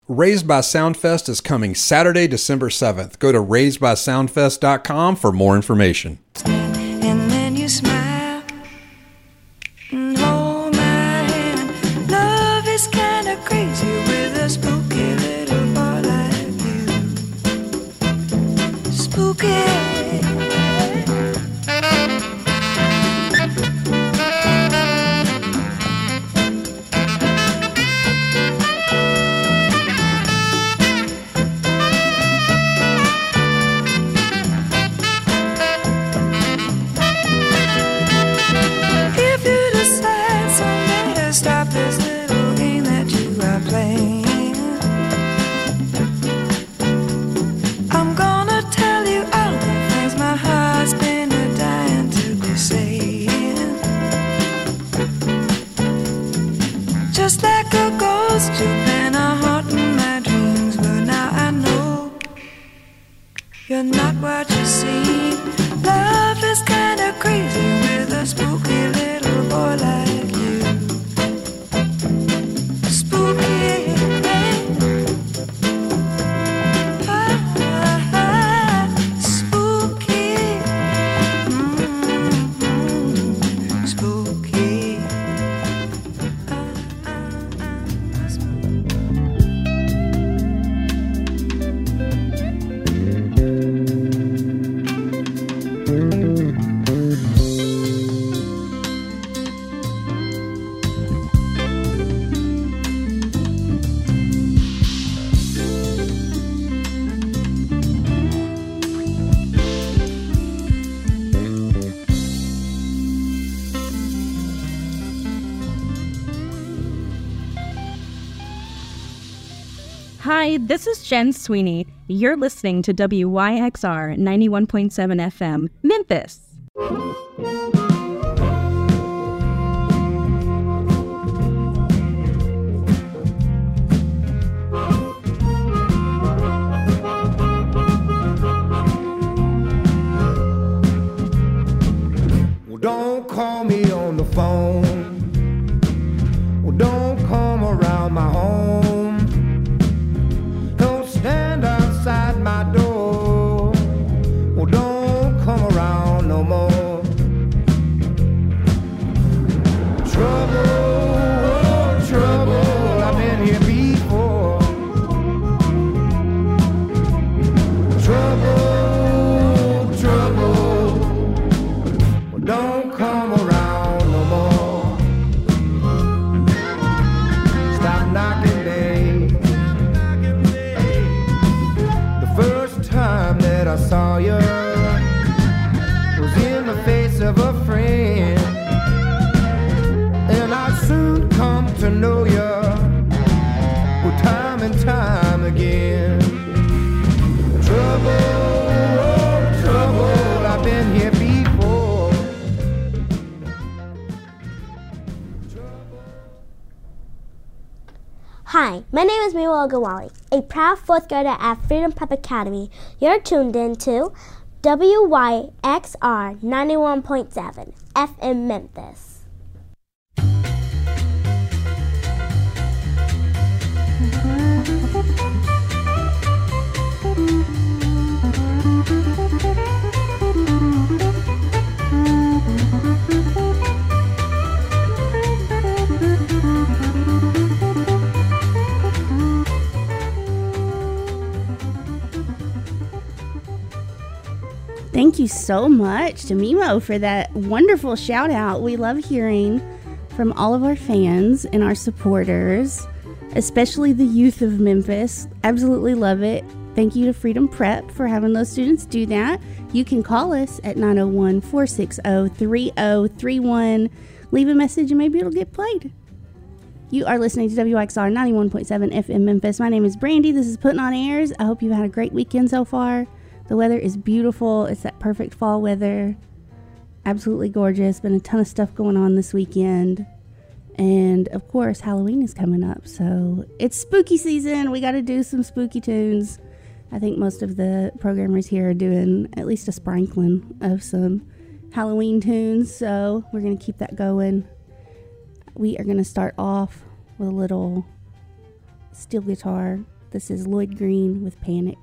Raised by Soundfest is coming Saturday, December 7th. Go to raisedbysoundfest.com for more information. And then you smile and hold my hand. Love is kind of crazy with a spooky little boy like you. Spooky. Stop this little game that you are playing. I'm gonna tell you all the things my heart's been dying to be saying. Just like a ghost, you've been a haunting my dreams, but now I know you're not what you seem. Love is kinda crazy with a spooky little boy like you. Hi, this is Jen Sweeney. You're listening to WYXR 91.7 FM, Memphis. Well, don't call me on the phone. Well, don't come around my home. Stand outside my door. Well, don't come around no more. Trouble, trouble, I've been here before. Trouble, trouble, well, don't come around no more. Stop knocking, babe. Time that I saw you was in the face of a friend, and I soon come to know you, well, time and time again. Trouble, oh, trouble, I've been here before. Hi, my name is Mira Ogawali, a proud fourth grader at Freedom Prep Academy. You're tuned in to WYXR 91.7 FM Memphis. Thank you so much to Mimo for that wonderful shout out. We love hearing from all of our fans and our supporters, especially the youth of Memphis. Absolutely love it. Thank you to Freedom Prep for having those students do that. You can call us at 901-460-3031. Leave a message and maybe it'll get played. You are listening to WXR 91.7 FM Memphis. My name is Brandy. This is Putting on Airs. I hope you've had a great weekend so far. The weather is beautiful. It's that perfect fall weather. Absolutely gorgeous. Been a ton of stuff going on this weekend. And of course, Halloween is coming up. So it's spooky season. We got to do some spooky tunes. I think most of the programmers here are doing at least a sprinkling of some Halloween tunes. So we're going to keep that going. We are going to start off with a little steel guitar This is Lloyd Green with Panic.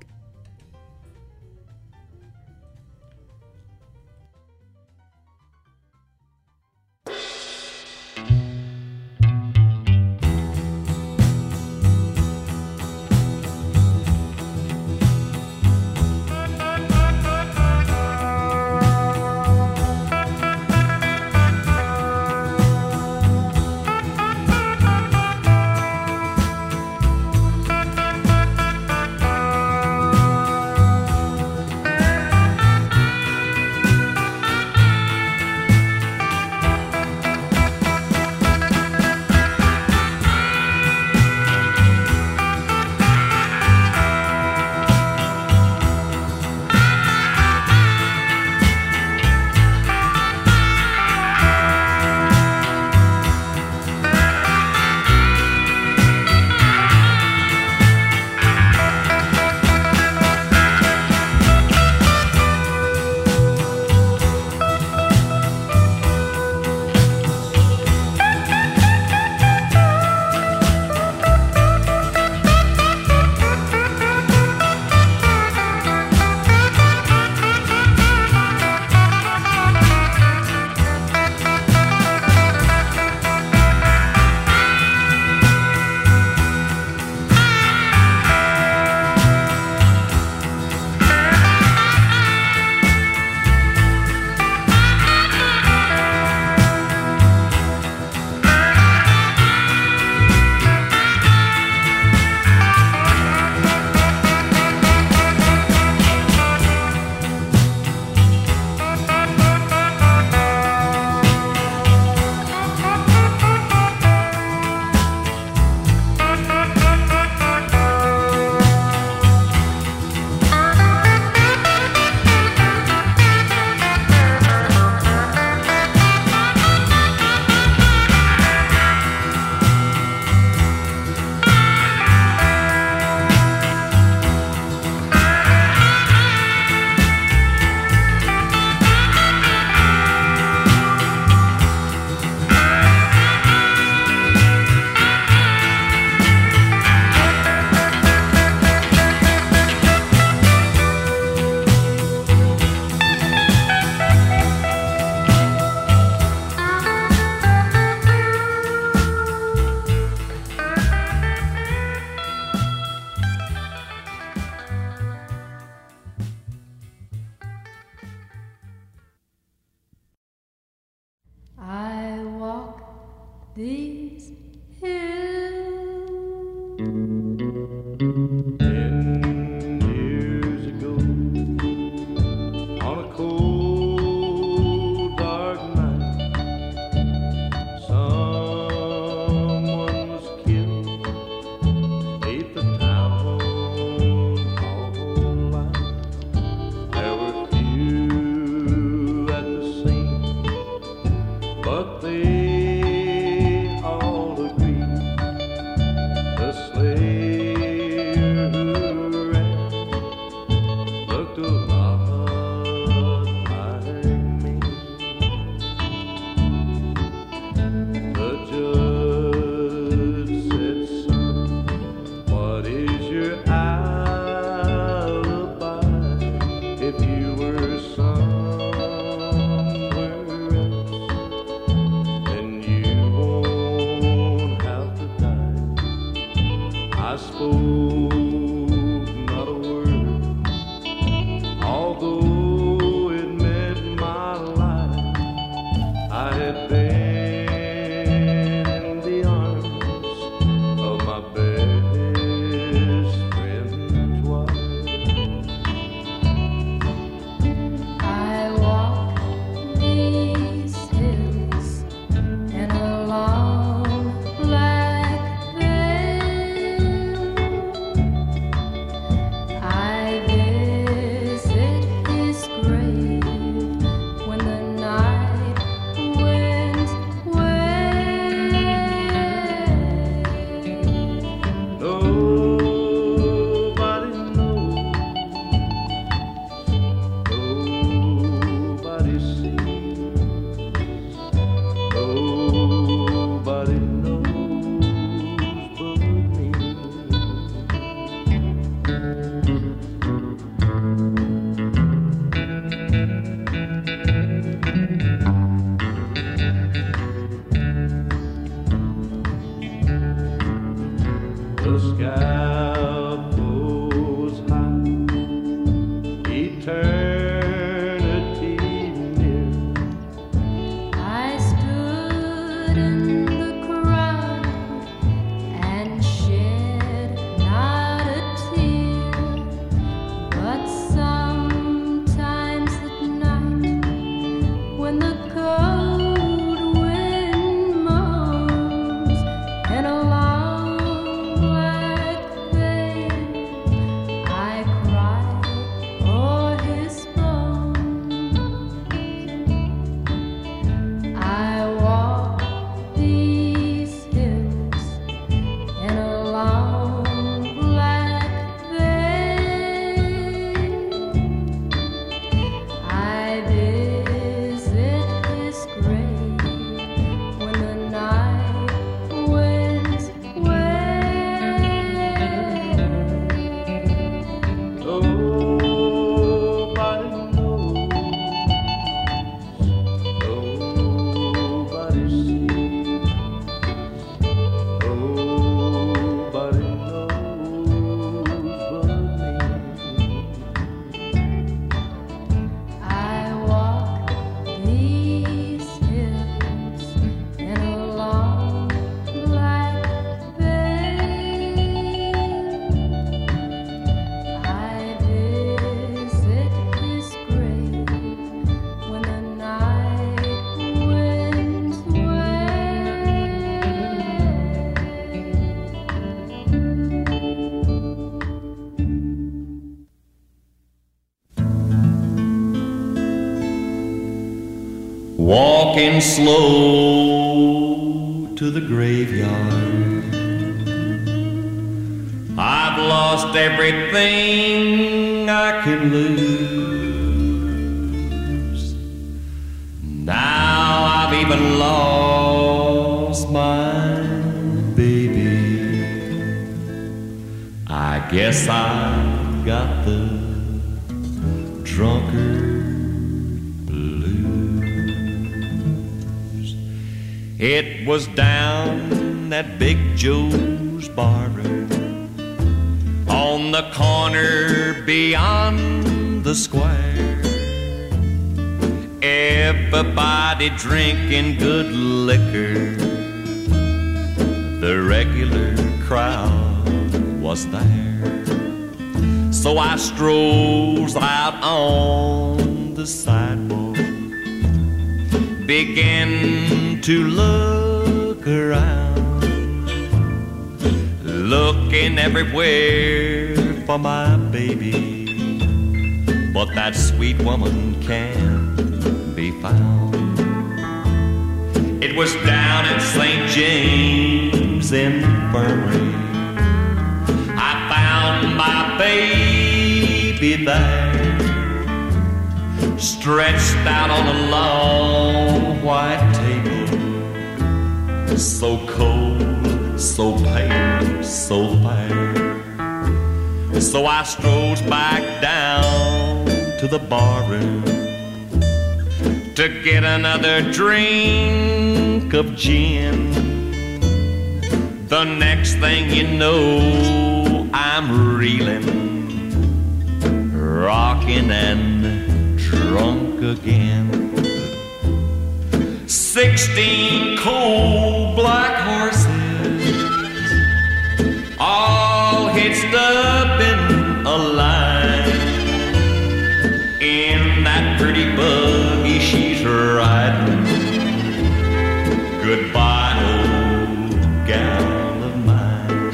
apples high, eternity near. I stood in the crowd and shed not a tear, but sometimes at night when the cold wind moans in a long black veil, I cry o'er his bones. I walk these hills in a long black veil. I visit his grave when the night winds wail. Nobody knows, nobody sees, nobody knows but me. I walk these hills in a long black veil. I visit his grave when the night winds Walking slow to the graveyard, I've lost everything I can lose. Now I've even lost my baby. I guess I got the drunkard blues. It was down at Big Joe's barroom on the corner beyond the square. Everybody drinking good liquor. The regular crowd was there. So I strolls out on the sidewalk, began to look around, looking everywhere for my baby, but that sweet woman can't be found. It was down at St. James Infirmary. I found my baby there, stretched out on a long white table, so cold, so pale, so fair. So I strolls back down to the barroom to get another drink of gin. The next thing you know, I'm reeling, rocking and drunk again. 16 cold black horses, all hitched up in a line. In that pretty buggy she's riding. Goodbye, old gal of mine.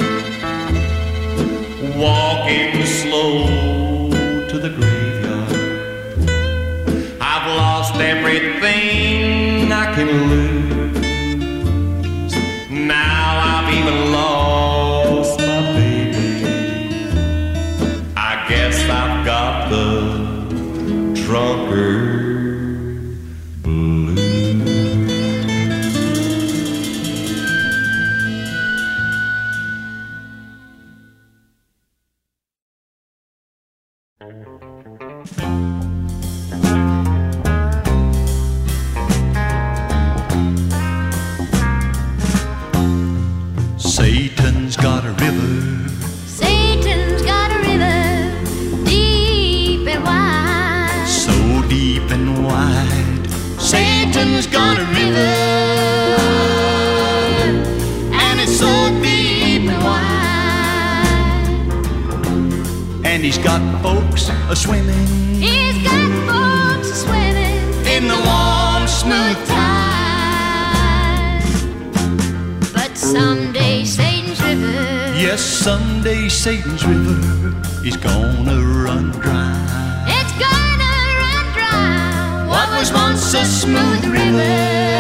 Walking slow to the graveyard, I've lost everything I can lose. Now I've even lost my baby. I guess I've got the drunkard blues. Satan's got a river and he's got folks a-swimming. He's got folks swimming In the warm, smooth tide. But someday Satan's river, Yes, someday Satan's river is gonna run dry. it's gonna run dry. What was once a smooth river,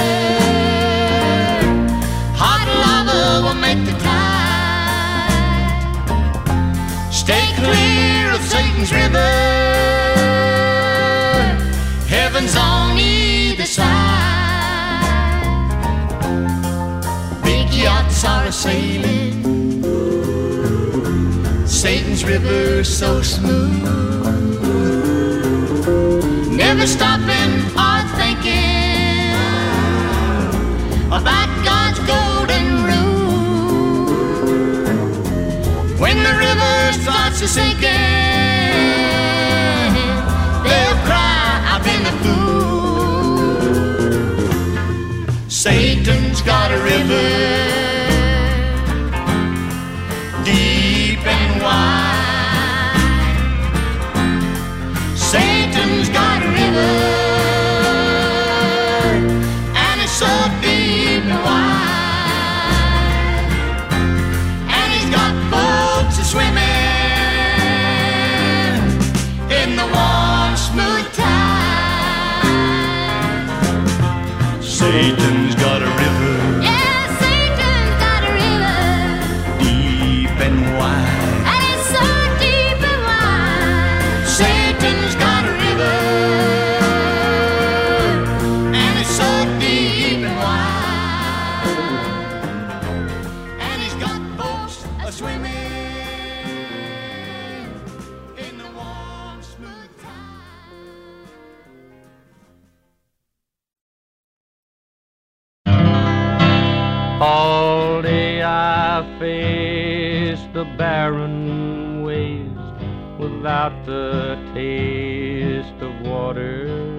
hot lava will make the tide. Stay clear of Satan's river, heaven's on either side. Big yachts are a-sailing, Satan's river so smooth, never stopping or thinking about God's golden rule. When the river starts a sinking, they'll cry, I've been a fool. Satan's got a river deep and wide. Satan's got a river, and it's so deep and wide. And he's got folks a-swimming in the warm, smooth tide. Satan's got a river Yeah, Satan's got a river, deep and wide. and it's so deep and wide. Satan's got a river, and it's so deep and wide. And he's got folks a-swimming in the warm, smooth tide. All day I faced the barren waste without the taste of water.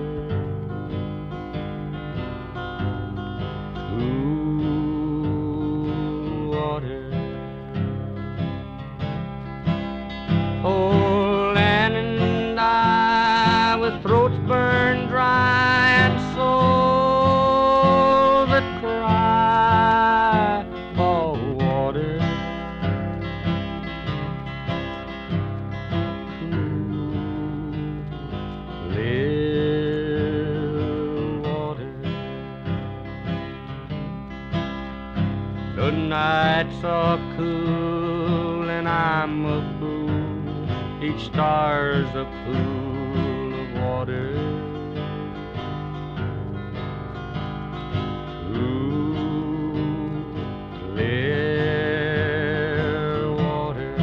Cool water. Oh, Lan and I, with throats burned dry and souls that cry for water. Clear water. The nights are cool and I'm a fool. Each star's a pool of water. Clear water.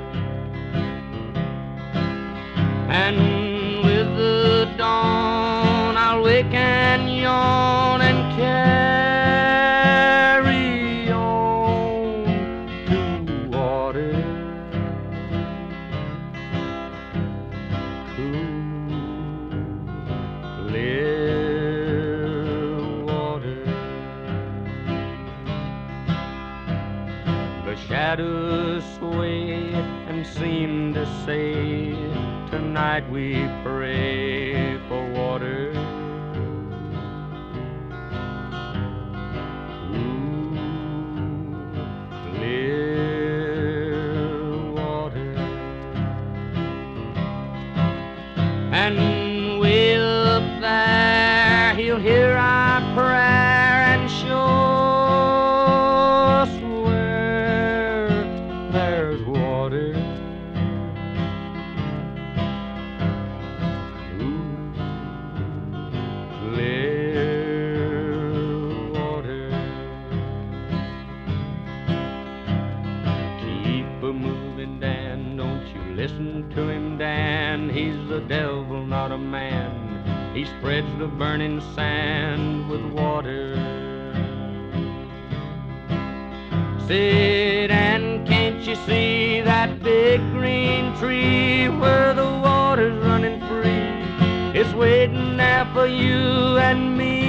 And with the dawn I'll wake and yawn and carry on to water. Cool, clear water. The shadows sway and seem to say, tonight we pray for water. Ooh, clear water. And way up there he'll hear our prayer and show us where there's water. Clear water. Keep a-moving, Dan, don't you listen to him, Dan. He's the devil, not a man. He spreads the burning sand with water. Sit and can't you see that big green tree where the water's running free? It's waiting there for you and me.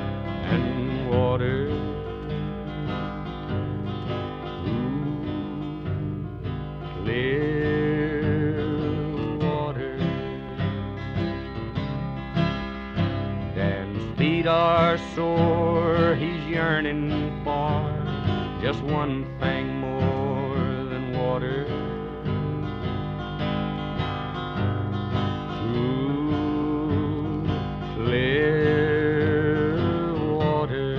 And water. Ooh, are sore, he's yearning for just one thing more than water. True, clear water.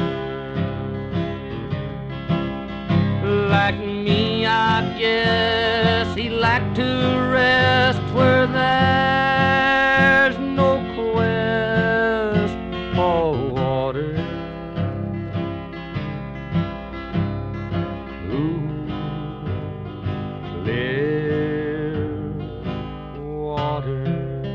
Like me, I guess he liked to rest where there's no quest for water. Ooh, clear water.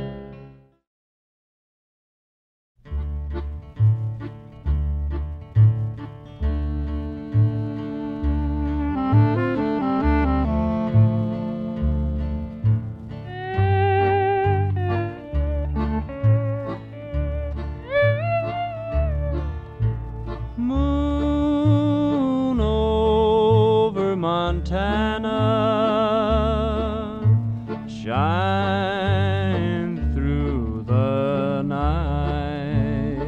Moon over Montana, shine through the night.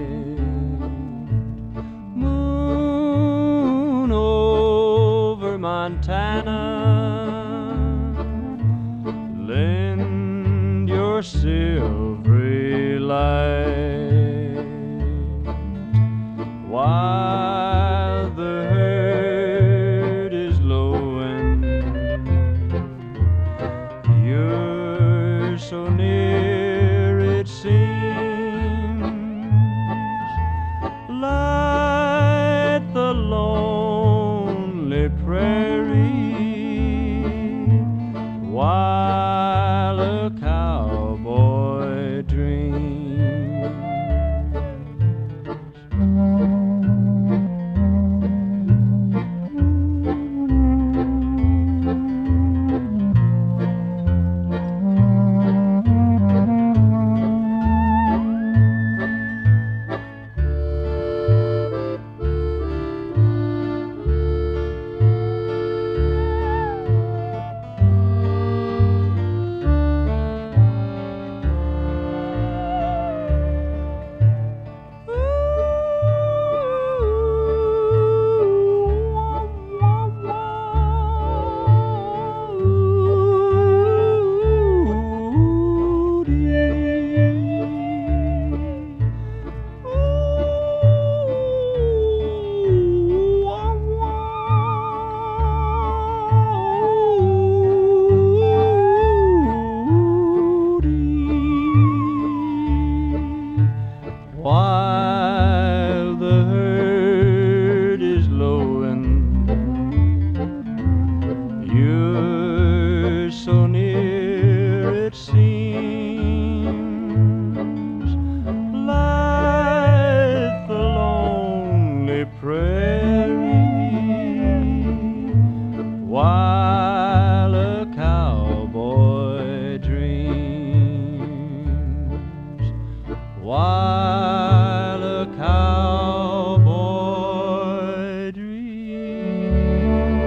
Moon over Montana, lend your silvery light. While the herd is lowing, you're so near it seems. Light the lonely prairie while a cowboy dreams. While the herd is lowing, you're so near it seems. Light the lonely prairie while a cowboy dreams. While a cowboy dreams.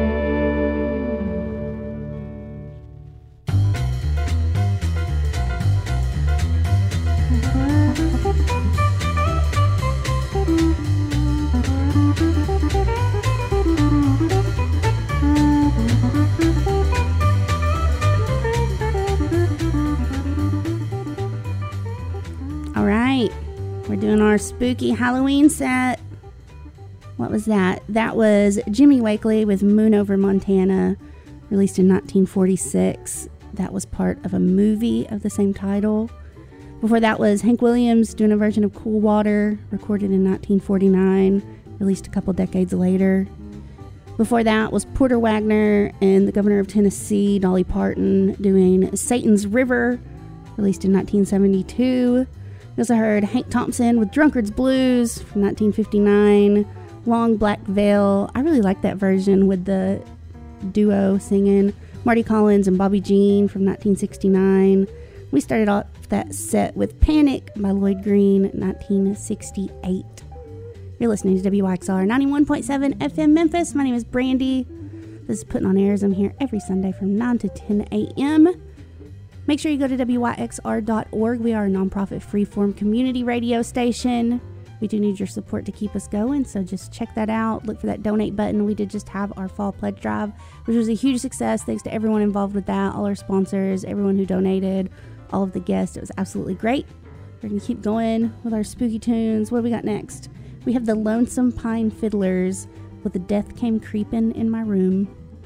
All right, we're doing our spooky Halloween set. What was that? That was Jimmy Wakely with Moon Over Montana, released in 1946. That was part of a movie of the same title. Before that was Hank Williams doing a version of Cool Water, recorded in 1949, released a couple decades later. Before that was Porter Wagner and the Governor of Tennessee, Dolly Parton, doing Satan's River, released in 1972. We also heard Hank Thompson with Drunkard's Blues from 1959, Long Black Veil. I really like that version with the duo singing, Marty Collins and Bobby Jean from 1969. We started off that set with Panic by Lloyd Green, 1968. You're listening to WYXR 91.7 FM Memphis. My name is Brandy. This is Putting on Airs. I'm here every Sunday from 9 to 10 a.m. Make sure you go to WYXR.org. We are a nonprofit freeform community radio station. We do need your support to keep us going, so just check that out. Look for that donate button. We did just have our fall pledge drive, which was a huge success. Thanks to everyone involved with that, all our sponsors, everyone who donated, all of the guests. It was absolutely great. We're going to keep going with our spooky tunes. What do we got next? We have the Lonesome Pine Fiddlers with The Death Came Creepin' in My Room.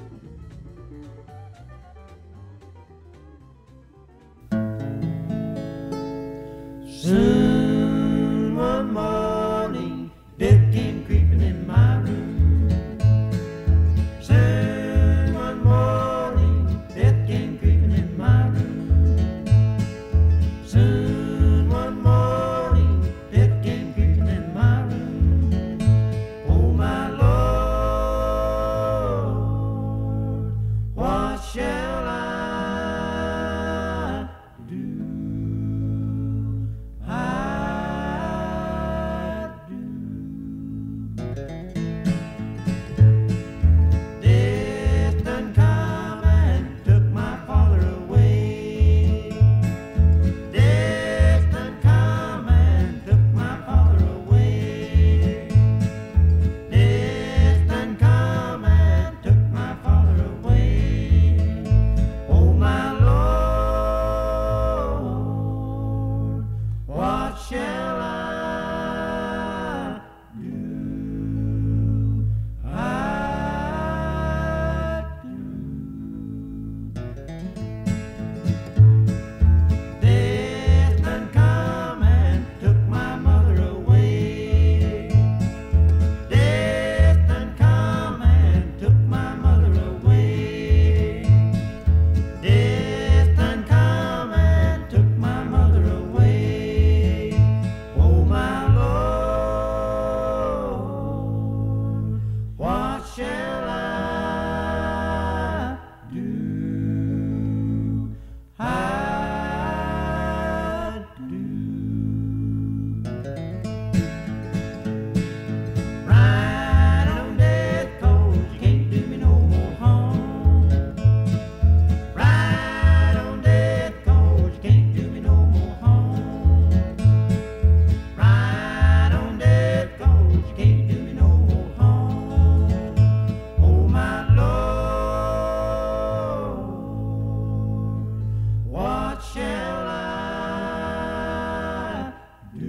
Soon one morning, death came creeping in my room. Soon one morning, death came creeping in my room. Soon one morning, death came creeping in my room. Oh my Lord, what shall I do? Death done come and took my father away. Death done come and took my father away. Death done come and took my father away. Oh my Lord, what shall I do? Death done come and took my mother away. Death done come and took my mother away. Death done come and took my mother away. Oh my Lord, what shall I do? Ride on death, 'cause you can't do me no more harm. Ride on death, 'cause you can't do me no more harm. Ride on death, 'cause you can't do me no more harm. Oh my Lord, what shall I do?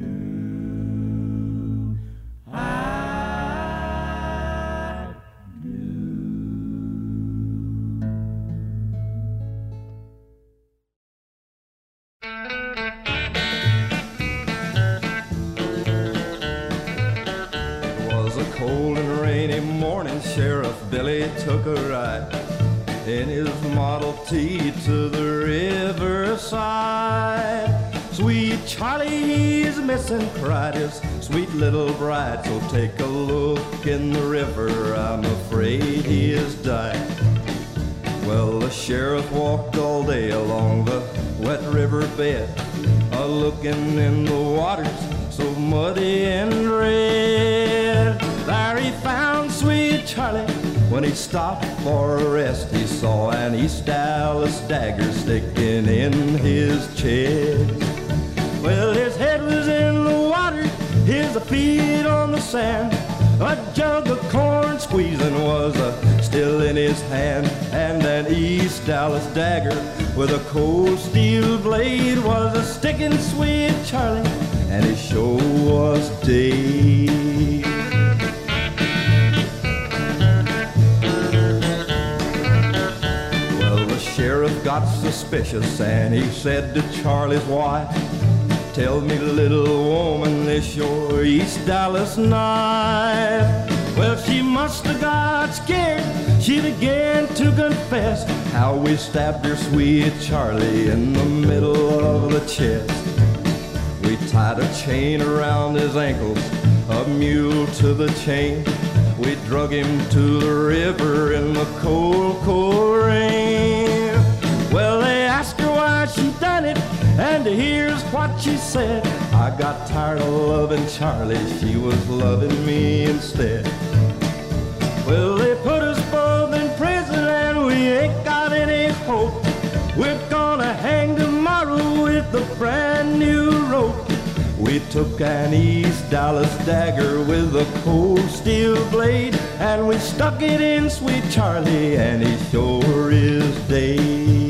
It was a cold and rainy morning, Sheriff Billy took a ride in his Model T to the riverside. Sweet Charlie, he's missing, cried his sweet little bride. So take a look in the river, I'm afraid he has died. Well, the sheriff walked all day along the wet riverbed, a-looking in the waters so muddy and red. There he found sweet Charlie. When he stopped for a rest, he saw an East Dallas dagger sticking in his chest. Well, his head was in the water, his feet on the sand. A jug of corn squeezing was still in his hand, and an East Dallas dagger with a cold steel blade was a sticking sweet Charlie, and his show was day. Well, the sheriff got suspicious, and he said to Charlie's wife, "Tell me, little woman, is your East Dallas knife?" Well, she must have got scared. She began to confess how we stabbed her sweet Charlie in the middle of the chest. We tied a chain around his ankles, a mule to the chain. We drug him to the river in the cold, cold rain. Well, they asked her why she done it, and here's what she said: "I got tired of loving Charlie, she was loving me instead." Well, they put us both in prison and we ain't got any hope. We're gonna hang tomorrow with a brand new rope. We We took an East Dallas dagger with a cold steel blade, and we stuck it in Sweet Charlie, and he sure is dead.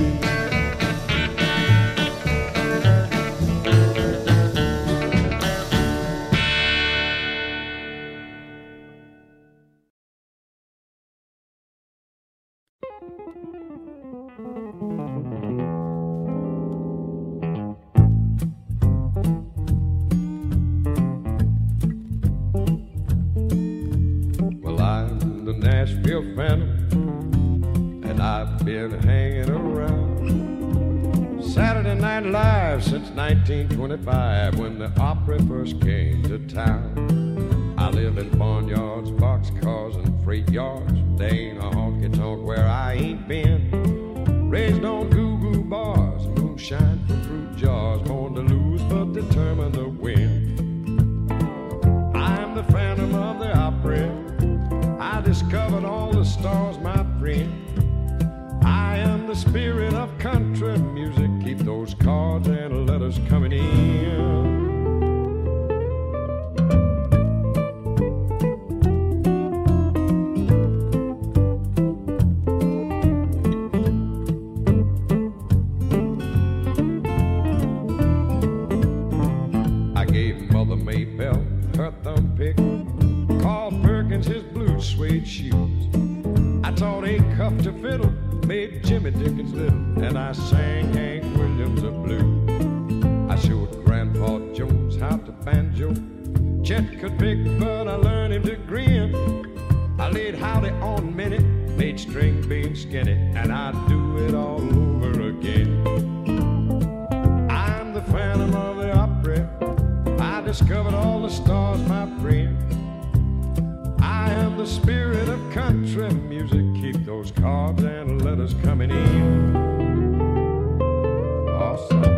Well, I'm the Nashville Phantom, and I've been hanging around Saturday Night Live since 1925, when the opera first came to town. I live in barnyards, boxcars, and freight yards. There ain't a honky-tonk where I ain't been. Raised on goo-goo bars, moonshine from fruit jars, born to lose but determined to win. I'm the Phantom of the Opera. I discovered all the stars, my friend. I am the spirit of country music. Keep those cards and letters coming in. I gave Mother Maybelle her thumb pick, Carl Perkins his blue suede shoes. I taught Acuff to fiddle, made Jimmy Dickens little, and I sang Hank Williams a blues. I showed Grandpa Jones how to banjo. Chet could pick, but I learned him to grin. I laid howdy on Minnie, made string bean skinny, and I'd do it all over again. I'm the Phantom of the Opera. I discovered all the stars, my friend. I am the spirit of country music. Keep those cards and letters coming in. Awesome.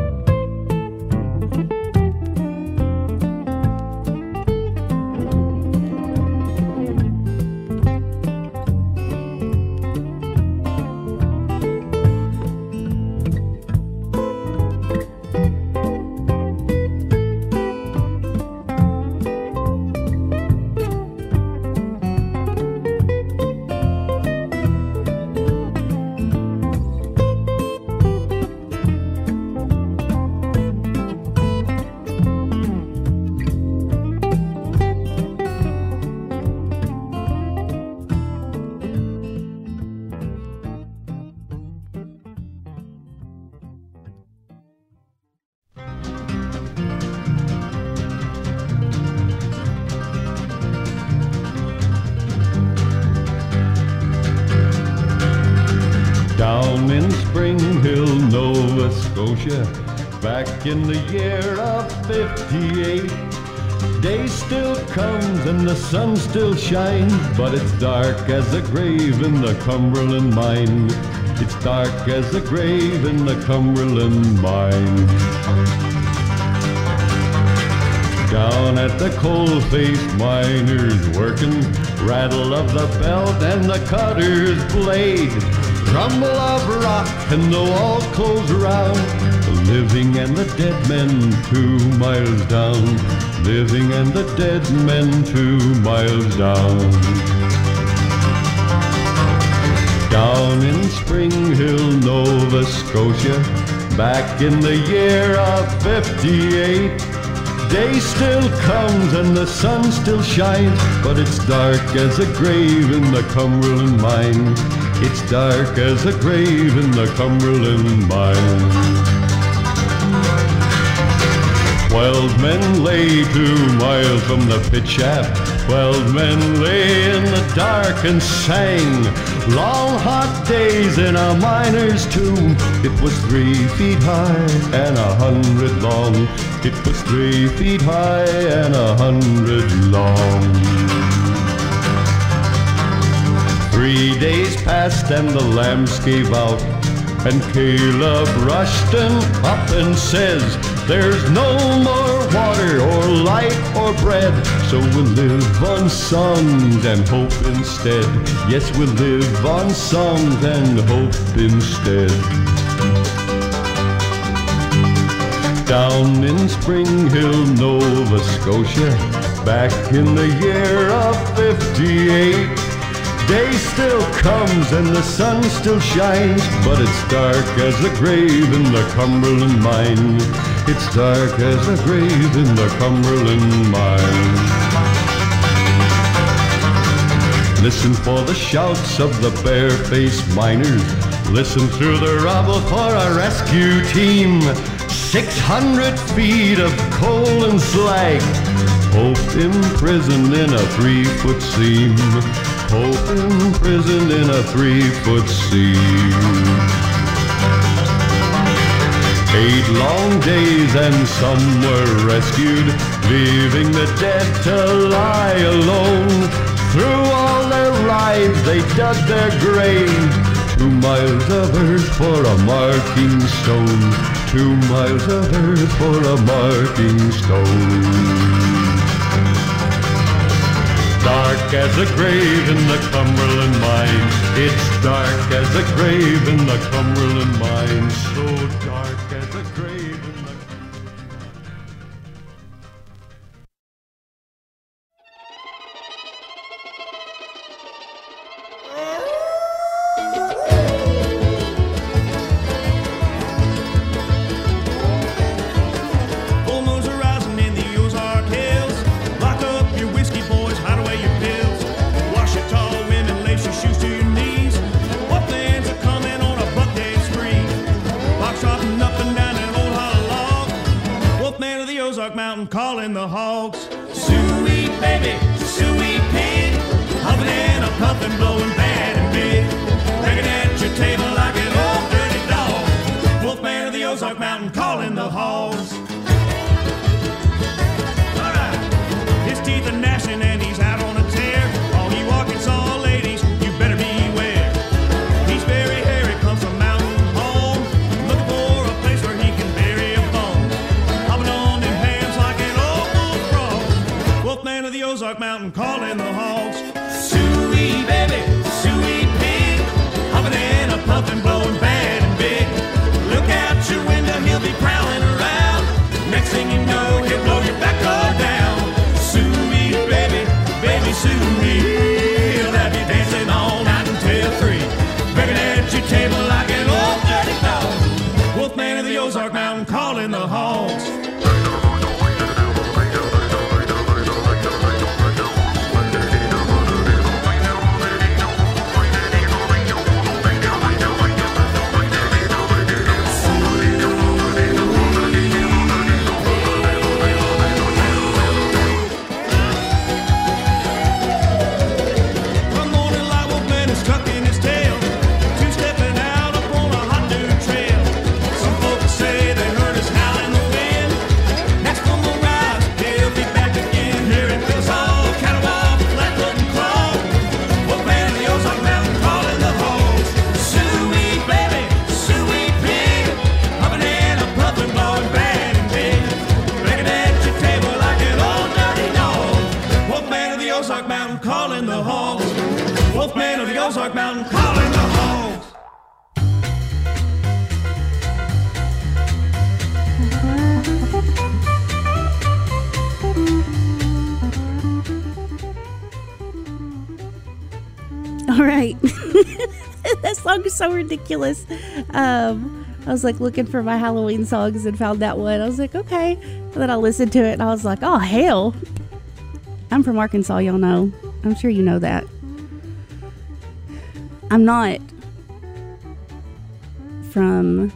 Down in Spring Hill, Nova Scotia, back in the year of 58, day still comes and the sun still shines, but it's dark as a grave in the Cumberland mine. It's dark as a grave in the Cumberland mine. Down at the coal-faced miners working, rattle of the belt and the cutter's blade, rumble of rock and the wall close around, the living and the dead men 2 miles down, living and the dead men 2 miles down. Down in Spring Hill, Nova Scotia, back in the year of 58, day still comes and the sun still shines, but it's dark as a grave in the Cumberland mine. It's dark as a grave in the Cumberland mine. 12 men lay 2 miles from the pit shaft. 12 men lay in the dark and sang long hot days in a miner's tomb. It was 3 feet high and 100 long. It was 3 feet high and 100 long. 3 days passed and the lamps gave out, and Caleb Rushton up and says, there's no more water or light or bread, so we'll live on songs and hope instead. Yes, we'll live on songs and hope instead. down in Spring Hill, Nova Scotia, back in the year of 58. Day still comes and the sun still shines, but it's dark as the grave in the Cumberland mine. It's dark as the grave in the Cumberland mine. Listen for the shouts of the barefaced miners. Listen through the rubble for a rescue team. 600 feet of coal and slag. Hope imprisoned in a 3-foot seam. Hope imprisoned in a 3-foot seam. 8 long days and some were rescued, leaving the dead to lie alone. Through all their lives they dug their grave. 2 miles of earth for a marking stone. 2 miles of earth for a marking stone. Dark as a grave in the Cumberland mine. It's dark as a grave in the Cumberland mine. So dark as a grave in the... Full moons are rising in the Ozark Hills. Lock up your whiskey, boys, hide away your pills. Wash your tall women, lace your shoes to your knees. Wolfmans are coming on a buck-day spree. Box hopping up and down that old hollow log. Wolfman of the Ozark Mountain calling the hogs. Sweet baby, sweet pig, huffing and a puffing, blowing bad and big. Begging at your table like an old dirty dog. Wolfman of the Ozark Mountain calling the hogs. His teeth are gnashing and he's out on a tear. All he walking saw ladies, you better beware. He's very hairy, comes from mountain home, looking for a place where he can bury a bone. Hopping on them hams like an old bullfrog. Wolfman of the Ozark Mountain calling the hogs. Sweet baby, sweet pig, huffing and a puffing, blowing bad and big. Look out your window, he'll be prowling around. Next thing you know, he'll blow your back door down. Baby, sue me. He'll have you dancing all night until 3. Begging at your table like an old dirty dog. Wolfman of the Ozark Mountain calling the hogs. Wolfman of the Ozark Mountain calling the hogs. All right. That song is so ridiculous. I was like looking for my Halloween songs and found that one. I was like, okay. And then I listened to it and I was like, oh, hell. I'm from Arkansas, y'all know. I'm sure you know that. I'm not from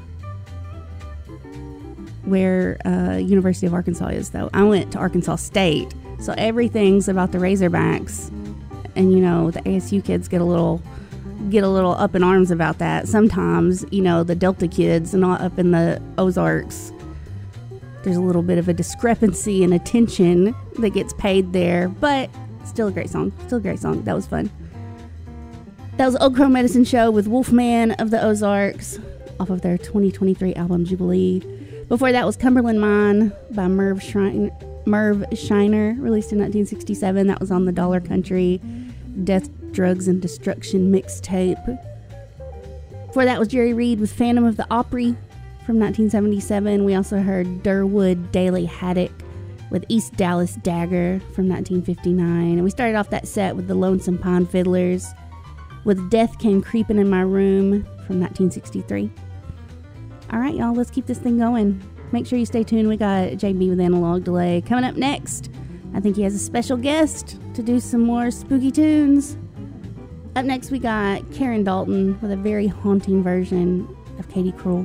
where University of Arkansas is, though. I went to Arkansas State, so everything's about the Razorbacks. And, you know, the ASU kids get a little up in arms about that. Sometimes, you know, the Delta kids not up in the Ozarks. There's a little bit of a discrepancy in attention that gets paid there, but still a great song. That was fun. That was Old Crow Medicine Show with Wolfman of the Ozarks off of their 2023 album Jubilee. Before that was Cumberland Mine by Merv Shiner, released in 1967. That was on the Dollar Country Death, Drugs, and Destruction mixtape. Before that was Jerry Reed with Phantom of the Opry from 1977. We also heard Durwood Daily Haddock with East Dallas Dagger from 1959. And we started off that set with the Lonesome Pine Fiddlers with Death Came Creeping in My Room from 1963. All right, y'all, let's keep this thing going. Make sure you stay tuned. We got JB with Analog Delay. Coming up next, I think he has a special guest to do some more spooky tunes. Up next, we got Karen Dalton with a very haunting version of Katie Cruel.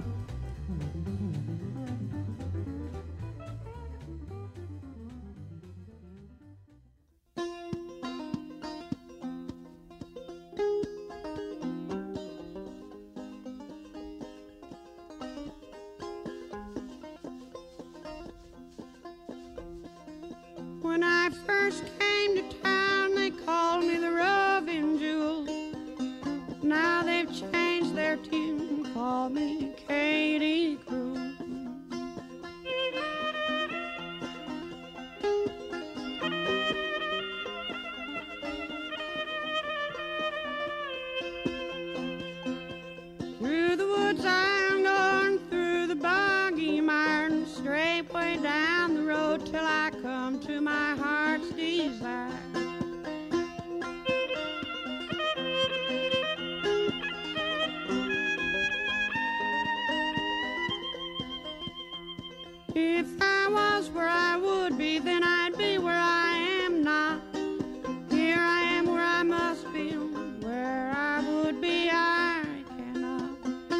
When I first came to town, they called me the Roving Jewel. Now they've changed their tune, call me Katie Cruel. Through the woods I'm going, through the boggy mire, straight way down the road till I come to my heart's desire. If I was where I would be, then I'd be where I am not. Here I am where I must be, where I would be I cannot.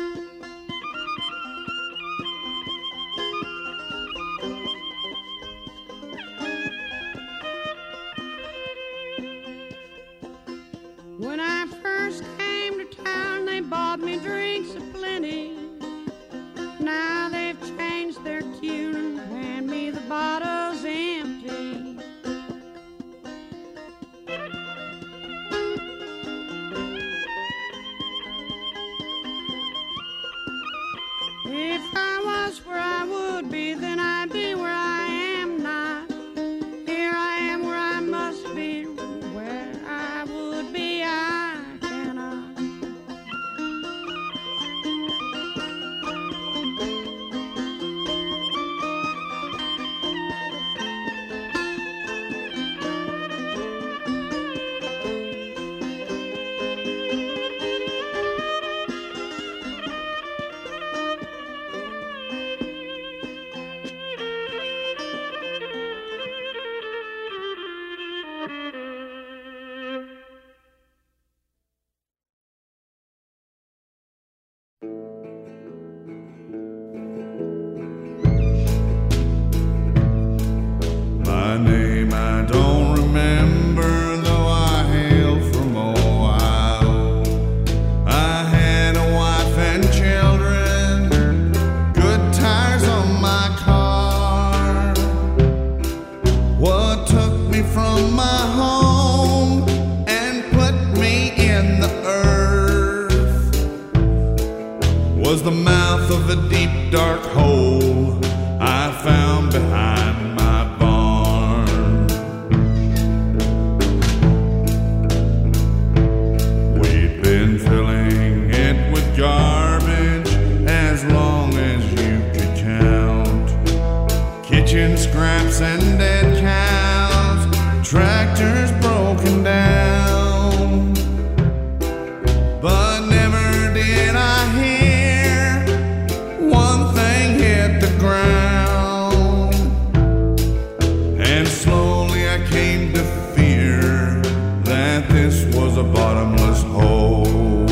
When I first came to town, they bought me drinks aplenty. Now they've changed their tune and hand me the bottles empty. If I was where I would be, then I'd be where I am not. Here I am where I must be, where I would be I cannot. My name I don't remember, though I hail from Ohio. I had a wife and children, good tires on my car. What took me from my home and put me in the earth was the mouth of a deep dark hole I found behind my barn. We'd been filling it with garbage as long as you could count. Kitchen scraps and dead cows, tractors broken down. But never did I hear one thing hit the ground. And slowly I came to fear that this was a bottomless hole.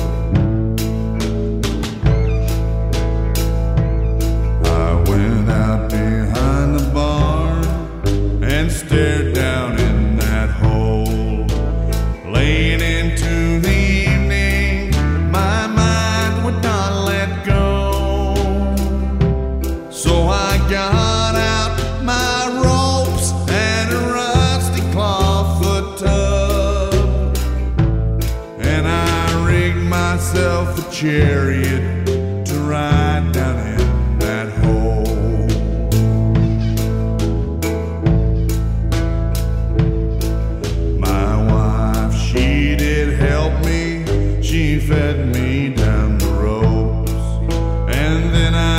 I went out behind the barn and stared down in that hole. Late into the evening, my mind would not let go. So I got out my ropes and a rusty clawfoot tub, and I rigged myself a chariot to ride down in that hole. My wife, she did help me. She fed me down the ropes, and then I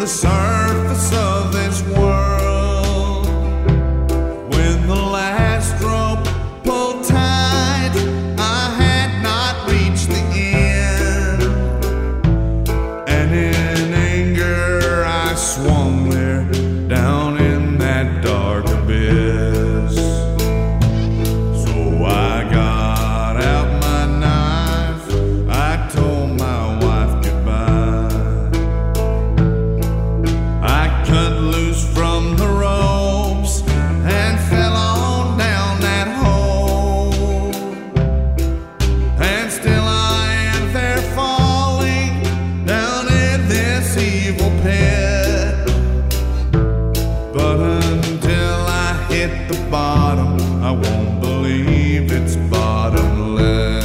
the surface of this world. When the last rope pulled tight, I had not reached the end, and in anger I swung there down in that dark abyss. So I got out my knife, I told my wife goodbye. I cut loose from the ropes and fell on down that hole, and still I am there falling down in this evil pit. But until I hit the bottom, I won't believe it's bottomless.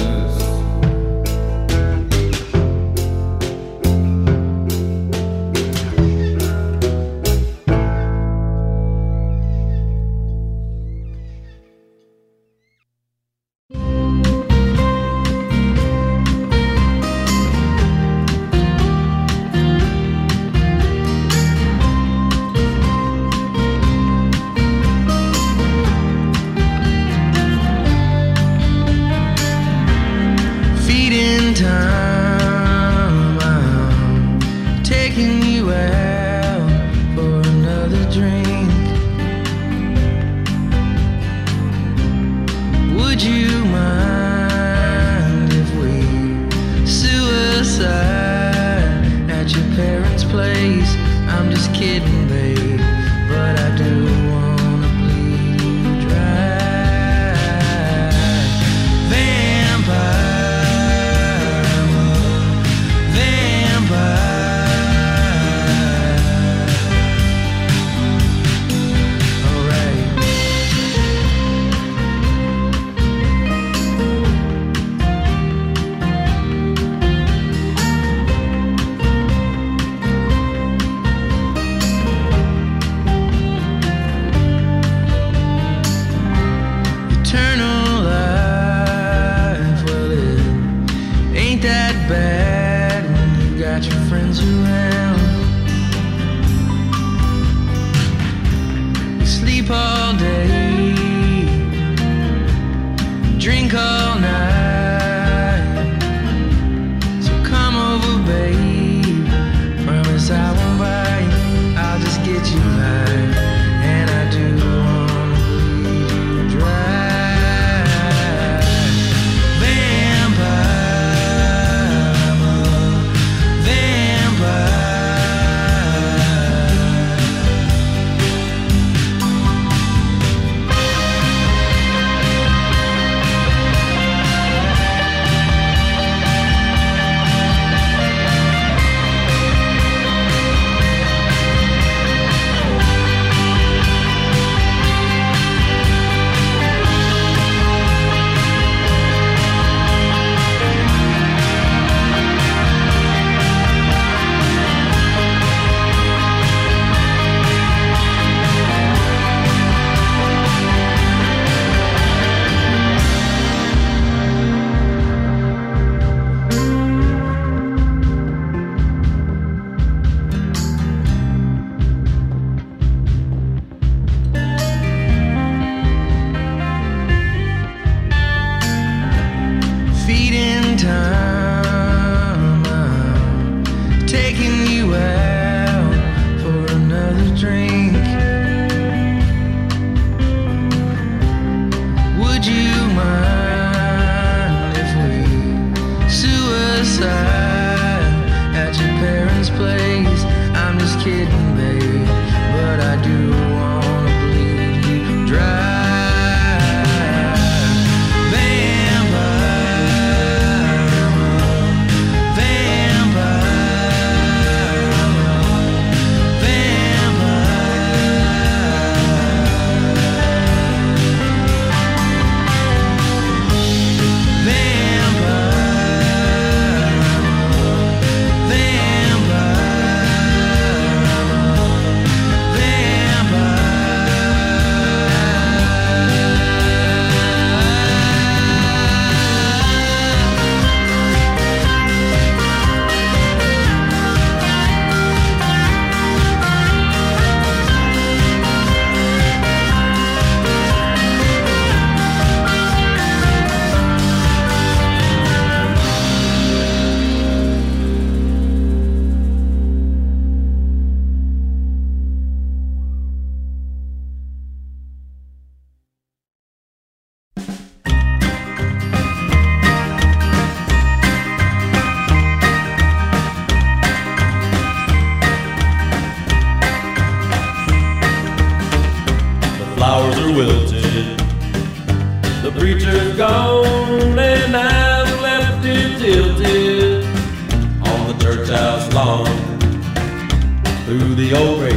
Feeding time, I'm taking you out for another drink. Would you mind if we suicide at your parents' place? I'm just kidding, babe, but I do wanna bleed you dry. Vampire,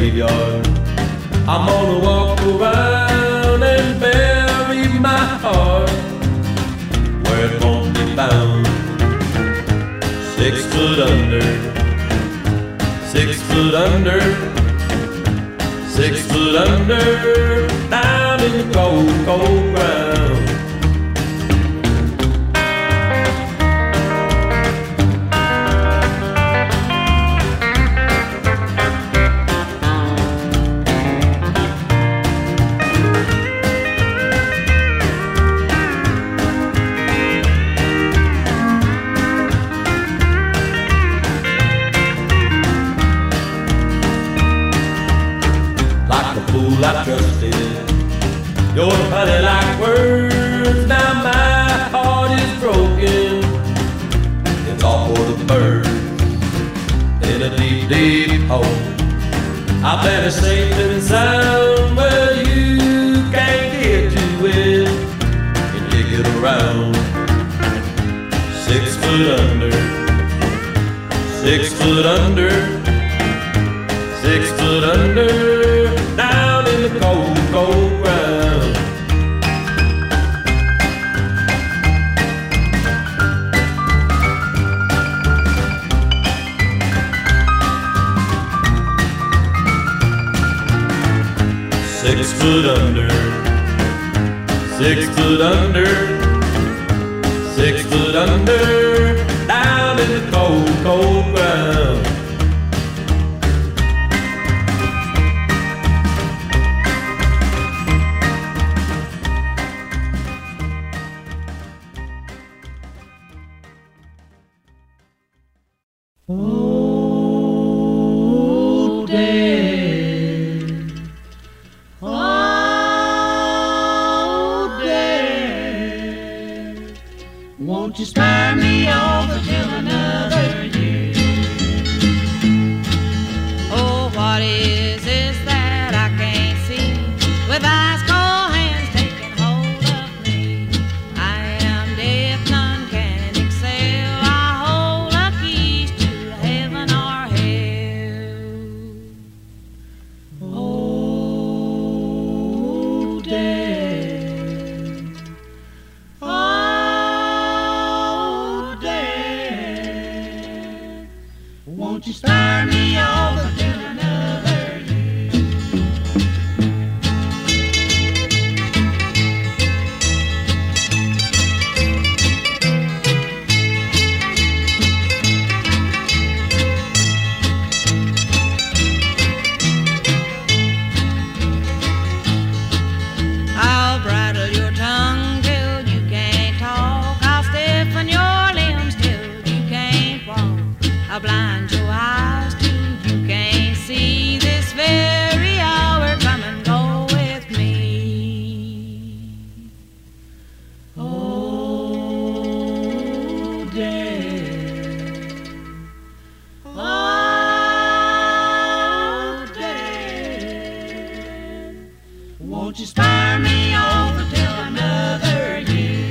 graveyard. I'm gonna walk around and bury my heart where it won't be found. 6 foot under, 6 foot under, 6 foot under, down in the cold, cold ground. I trusted your honey like words. Now my heart is broken. It's all for the birds in a deep, deep hole. I better safe and sound where you can't get to it and dig it around. 6 foot under, 6 foot under, 6 foot under. Down in the cold, cold ground. Six foot under, 6 foot under, 6 foot under, down in the cold, cold ground. Oh, Dad. Oh, Dad. Won't you spare me over till another year? Oh, what is this that I can't see? With eyes cold hands taking hold of me. I am deaf, none can excel. I hold the keys to heaven or hell. Oh, Dad. Oh, Dad. Won't you spare me over till another year? I'll bridle your tongue till you can't talk. I'll stiffen your limbs till you can't walk. I'll blind your eyes till you can't see. This very hour, come and go with me. Oh, Dad. Oh, Dad. Won't you spare me over till another year?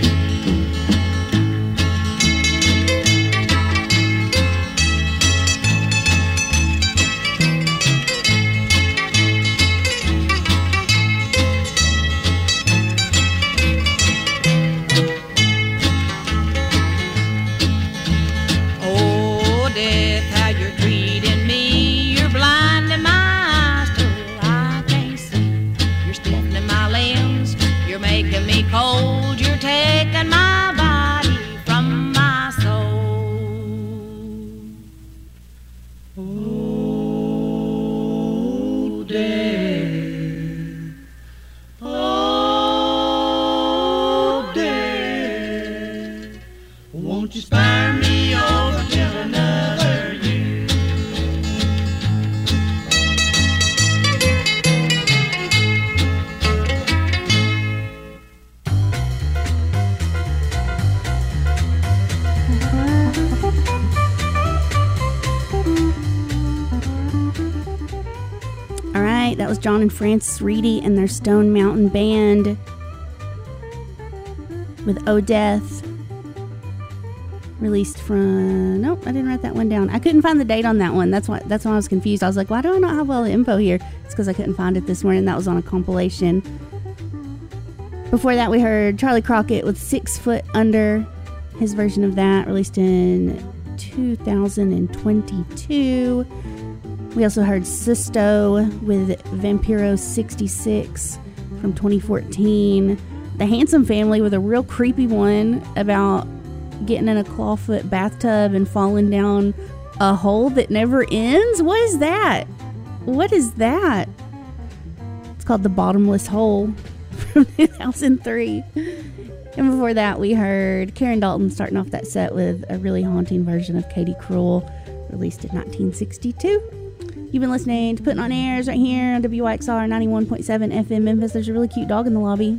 Oh, death, how you're treating me. You're blinding my eyes till I can't see. You're stiffening my limbs. You're making me cold. You're taking my body from my soul. Oh, Dad. Oh, Dad. Won't you spare me over till another year? All right, that was John and Frances Reedy and their Stone Mountain Band with Oh Death. Released from... Nope, I didn't write that one down. I couldn't find the date on that one. That's why I was confused. I was like, why do I not have all the info here? It's because I couldn't find it this morning. That was on a compilation. Before that, we heard Charlie Crockett with 6 Foot Under. His version of that, released in 2022. We also heard Sisto with Vampiro 66 from 2014. The Handsome Family with a real creepy one about getting in a clawfoot bathtub and falling down a hole that never ends. What is that? What is that? It's called The Bottomless Hole from 2003. And before that, we heard Karen Dalton starting off that set with a really haunting version of Katie Cruel, released in 1962. You've been listening to Putting on Airs right here on WYXR 91.7 FM Memphis. There's a really cute dog in the lobby.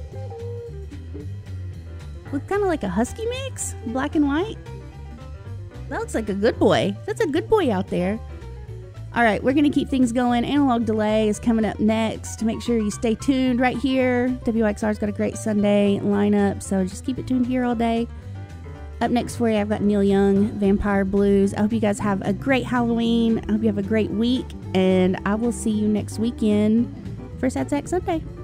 Looks kind of like a husky mix, black and white. That looks like a good boy. That's a good boy out there. All right, we're going to keep things going. Analog Delay is coming up next. Make sure you stay tuned right here. WXR's got a great Sunday lineup, so just keep it tuned here all day. Up next for you, I've got Neil Young, Vampire Blues. I hope you guys have a great Halloween. I hope you have a great week, and I will see you next weekend for Sad Sack Sunday.